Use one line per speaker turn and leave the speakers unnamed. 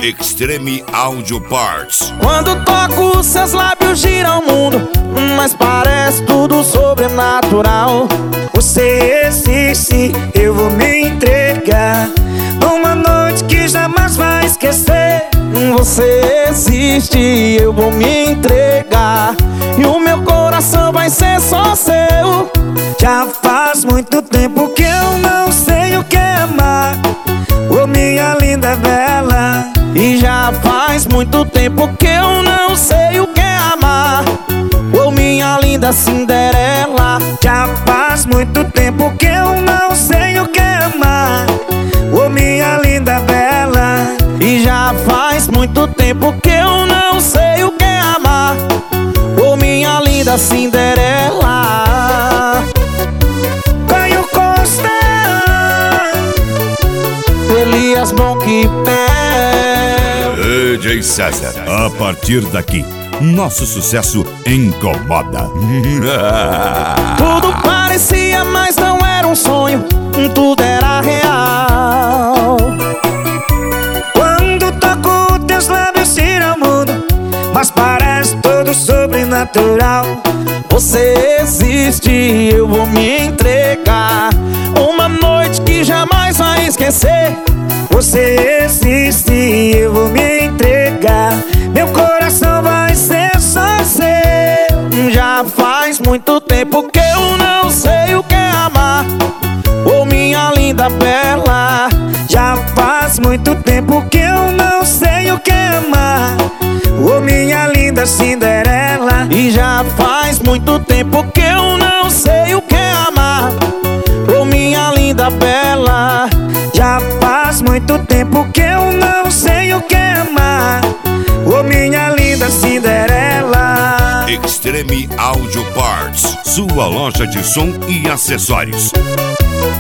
Extreme Audio Parts.
Quando toco, seus lábios giram o mundo, mas parece tudo sobrenatural.
Você existe, eu vou me entregar numa noite que jamais vai esquecer.
Você existe, eu vou me entregar, e o meu coração vai ser só seu.
Já faz muito tempo que eu não sei o que é amar, ô minha linda bela.
E já faz muito tempo que eu não sei o que é amar, ô minha linda Cinderela.
Já faz muito tempo que eu não sei o que é amar, ô minha linda bela.
E já faz muito tempo que eu não sei o que é amar, ô minha linda Cinderela.
Caio Costa,
Elias Bonquipé.
DJ César. A partir daqui, nosso sucesso incomoda.
Tudo parecia, mas não era um sonho, tudo era real.
Quando toco teus lábios giram o mundo, mas parece tudo sobrenatural.
Você existe, eu vou me entregar, uma noite que jamais vai esquecer.
Você existe, eu vou me entregar, meu coração vai ser só seu.
Já faz muito tempo que eu não sei o que é amar, ô minha linda bela.
Já faz muito tempo que eu não sei o que é amar, ô minha linda Cinderela.
E já faz muito tempo que eu não sei o que é amar, ô minha linda bela.
Já faz muito tempo que eu não sei o que é amar, ô minha linda Cinderela.
Extreme Audio Parts, sua loja de som e acessórios.